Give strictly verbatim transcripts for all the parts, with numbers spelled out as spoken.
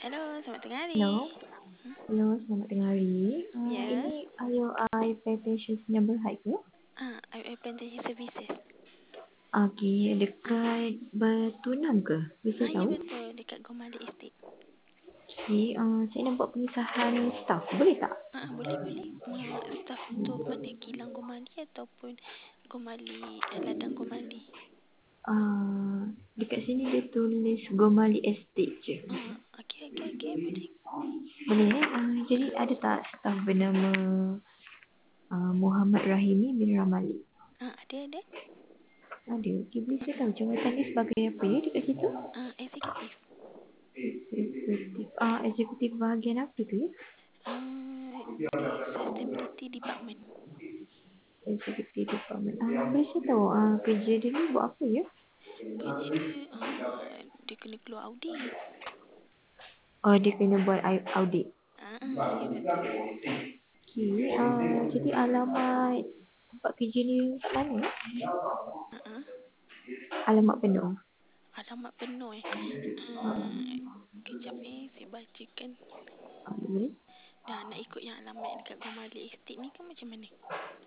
Hello, selamat tengah hari. Hello, Hmm? hello, selamat tengah hari. Uh, Ya, ini Ayo I Plantation Number High ke? ah, I I Plantation Services. Okey, dekat Batu Enam ke? Bisa Ah, ya tahu? betul, dekat Gomali Estate. Okey, uh, saya nak buat pengesahan staff. Boleh tak? Ah, boleh boleh. Ma, staff tu mana Kilang Gomali ataupun Gomali eh, Ladang Gomali. Uh, dekat sini dia tulis Gomali Estate je. Ah, okey okey okey, boleh. Boleh eh? Uh, jadi Ah, ada tak staff bernama uh, Muhammad Rahimi bin Ramali? ah ada ada. Ada. Okey, boleh saya Mm-mm. tahu jawatannya sebagai apa ya dekat situ? Ah, eksekutif. Eksekutif. Ah, eksekutif bahagian apa tu ya? Ah, di Sustainability Department. Executive Department. Ah, boleh saya tahu ah, kerja dia ni buat apa ya? Kerja dia ah, dia kena keluar audit. Oh, dia kena buat ai- audit. Ah, ah, ya betul. Okay. Ah, jadi alamat tempat kerja ni kat mana? Ah, ah. Alamat penuh. Alamat penuh eh. Ah, kejap eh, saya bacakan. Ah, boleh? Dah nak ikut yang alamat dekat Gomali Estate ni kan macam mana?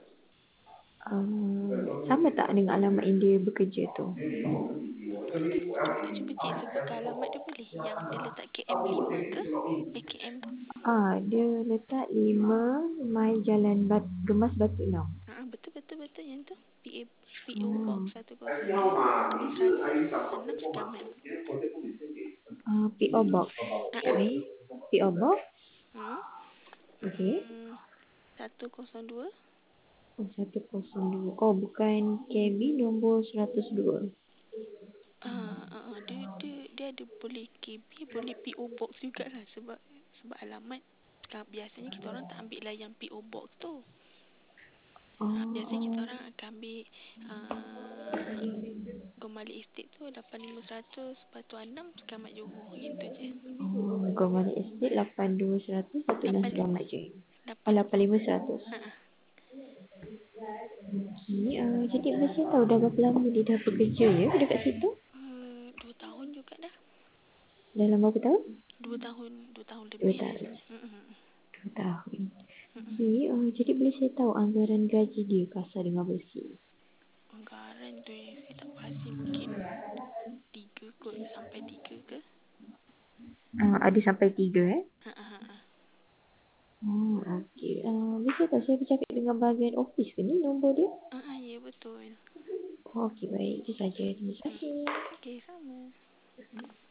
Ah, sama tak dengan alamat yang dia bekerja tu? Boleh boleh cuba cuba cek sebutkan alamat dia boleh. Yang dia letak K M lima ke? Eh K M Ah, dia letak lima Mai Jalan Bat Gemas Batu Enam. ah betul betul betul yang tu. P A P O Box Oh. satu kosong dua tulis seratus enam sekamat. Ah, P O Box. Ah ah. Okay. P O Box. Hmm. Okay. Hmm. satu kosong dua. Oh, satu kosong dua. Oh, bukan K B nombor seratus dua. Ah, ah, ah. Dia, dia, dia ada boleh K B, boleh P O Box jugalah sebab sebab alamat kan biasanya kita orang tak ambil lah yang P O Box tu. Oh, Ha, biasanya kita oh. orang akan ambil uh, Gomali Estate tu lapan lima seratus Batu Anam Sekamat Johor. Yang tu je. Oh, Gomali Estate lapan dua seratus satu enam lapan selamat je. Oh, lapan lapan lima seratus. ha, ha. Okay, uh, jadi Masya tahu dah berapa lama dia dah bekerja ya dekat situ? Uh, dua tahun juga dah. Dalam berapa tahun? Dua tahun, dua tahun Dua lebih tahun. rasanya. Mm-mm. Dua tahun. Mm-mm. Okay, uh, jadi boleh saya tahu anggaran gaji dia kasar dengan bersih? Anggaran tu yang saya tak pasti mungkin tiga kot sampai tiga ke? Uh, ada sampai tiga eh? Ha, ha, ha, ha. Oh, okey. Uh, bisa tak saya bercakap dengan bahagian office ke ni nombor dia? Ha, ha, ya betul. Oh, okey, baik. Itu saja. Terima Hmm. kasih. Okey, sama.